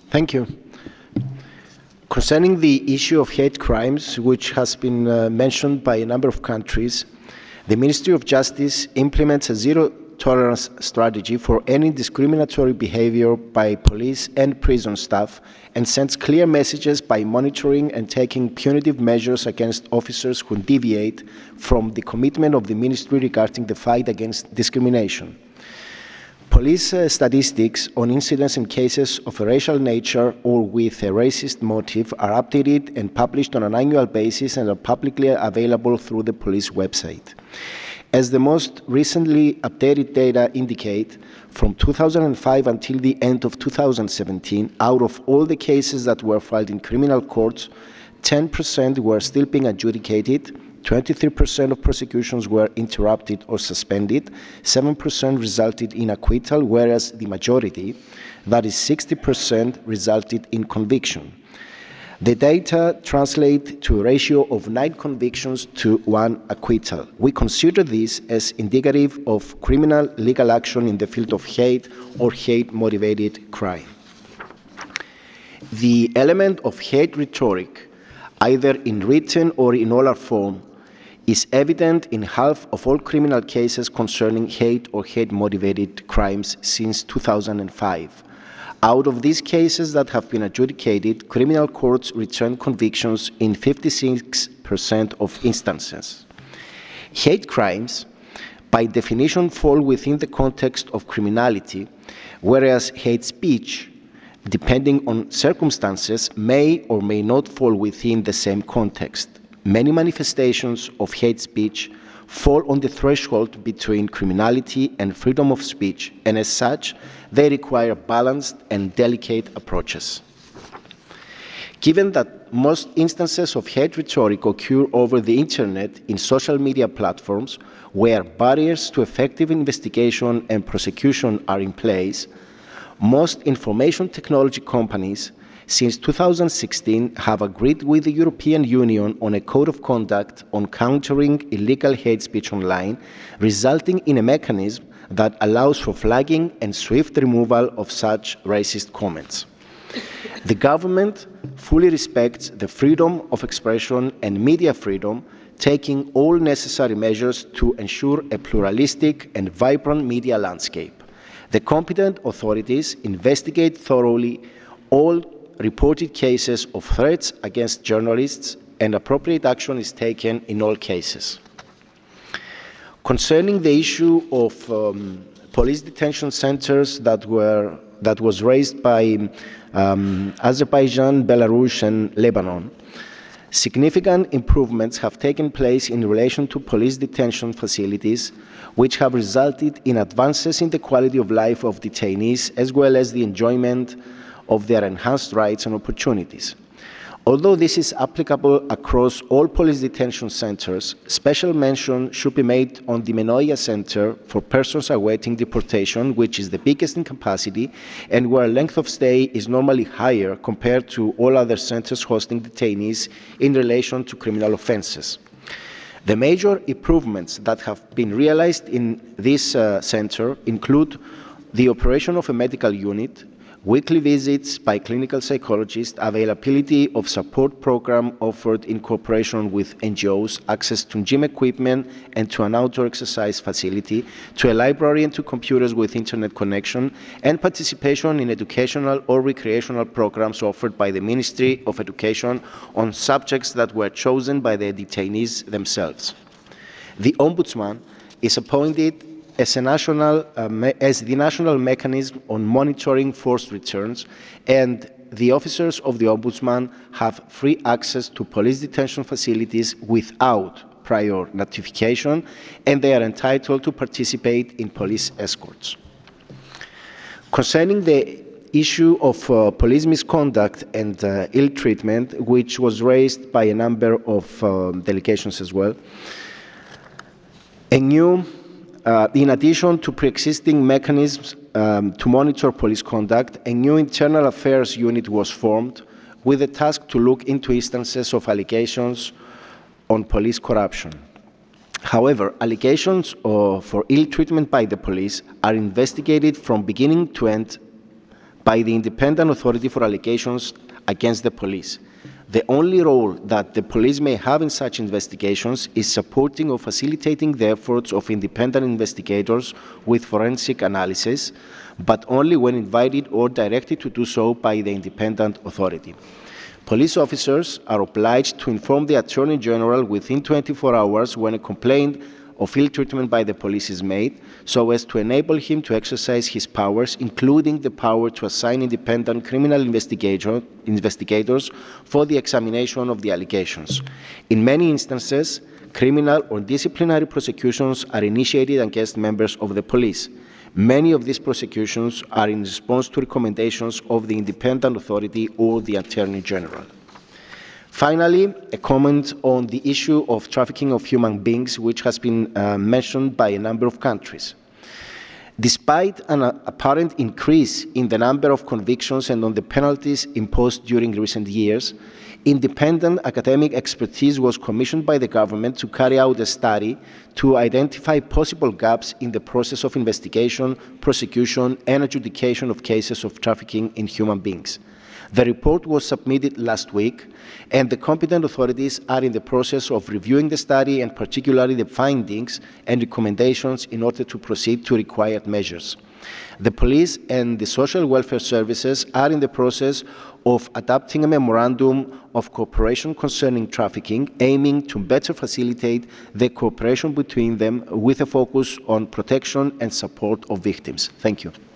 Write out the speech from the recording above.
Thank you. Concerning the issue of hate crimes, which has been mentioned by a number of countries, the Ministry of Justice implements a zero-tolerance strategy for any discriminatory behavior by police and prison staff and sends clear messages by monitoring and taking punitive measures against officers who deviate from the commitment of the Ministry regarding the fight against discrimination. Police statistics on incidents and cases of a racial nature or with a racist motive are updated and published on an annual basis and are publicly available through the police website. As the most recently updated data indicate, from 2005 until the end of 2017, out of all the cases that were filed in criminal courts, 10% were still being adjudicated, 23% of prosecutions were interrupted or suspended, 7% resulted in acquittal, whereas the majority, that is 60%, resulted in conviction. The data translate to a ratio of 9 convictions to 1 acquittal. We consider this as indicative of criminal legal action in the field of hate or hate-motivated crime. The element of hate rhetoric, either in written or in oral form, is evident in half of all criminal cases concerning hate or hate-motivated crimes since 2005. Out of these cases that have been adjudicated, criminal courts return convictions in 56% of instances. Hate crimes, by definition, fall within the context of criminality, whereas hate speech, depending on circumstances, may or may not fall within the same context. Many manifestations of hate speech fall on the threshold between criminality and freedom of speech, and as such, they require balanced and delicate approaches. Given that most instances of hate rhetoric occur over the internet in social media platforms, where barriers to effective investigation and prosecution are in place, most information technology companies since 2016 have agreed with the European Union on a code of conduct on countering illegal hate speech online, resulting in a mechanism that allows for flagging and swift removal of such racist comments. The government fully respects the freedom of expression and media freedom, taking all necessary measures to ensure a pluralistic and vibrant media landscape. The competent authorities investigate thoroughly all reported cases of threats against journalists, and appropriate action is taken in all cases. Concerning the issue of police detention centers that was raised by Azerbaijan, Belarus, and Lebanon, significant improvements have taken place in relation to police detention facilities, which have resulted in advances in the quality of life of detainees, as well as the enjoyment of their enhanced rights and opportunities. Although this is applicable across all police detention centers, special mention should be made on the Menoia Center for persons awaiting deportation, which is the biggest in capacity and where length of stay is normally higher compared to all other centers hosting detainees in relation to criminal offenses. The major improvements that have been realized in this center include the operation of a medical unit, weekly visits by clinical psychologists, availability of support program offered in cooperation with NGOs, access to gym equipment and to an outdoor exercise facility, to a library and to computers with internet connection, and participation in educational or recreational programs offered by the Ministry of Education on subjects that were chosen by the detainees themselves. The Ombudsman is appointed as the national mechanism on monitoring forced returns, and the officers of the Ombudsman have free access to police detention facilities without prior notification, and they are entitled to participate in police escorts. Concerning the issue of police misconduct and ill treatment, which was raised by a number of delegations as well, in addition to pre-existing mechanisms to monitor police conduct, a new internal affairs unit was formed with a task to look into instances of allegations on police corruption. However, allegations for ill treatment by the police are investigated from beginning to end by the Independent Authority for Allegations against the Police. The only role that the police may have in such investigations is supporting or facilitating the efforts of independent investigators with forensic analysis, but only when invited or directed to do so by the independent authority. Police officers are obliged to inform the Attorney General within 24 hours when a complaint of ill treatment by the police is made, so as to enable him to exercise his powers, including the power to assign independent criminal investigators for the examination of the allegations. In many instances, criminal or disciplinary prosecutions are initiated against members of the police. Many of these prosecutions are in response to recommendations of the independent authority or the Attorney General. Finally, a comment on the issue of trafficking of human beings, which has been mentioned by a number of countries. Despite an apparent increase in the number of convictions and on the penalties imposed during recent years, independent academic expertise was commissioned by the government to carry out a study to identify possible gaps in the process of investigation, prosecution, and adjudication of cases of trafficking in human beings. The report was submitted last week, and the competent authorities are in the process of reviewing the study and particularly the findings and recommendations in order to proceed to required measures. The police and the social welfare services are in the process of adopting a memorandum of cooperation concerning trafficking, aiming to better facilitate the cooperation between them with a focus on protection and support of victims. Thank you.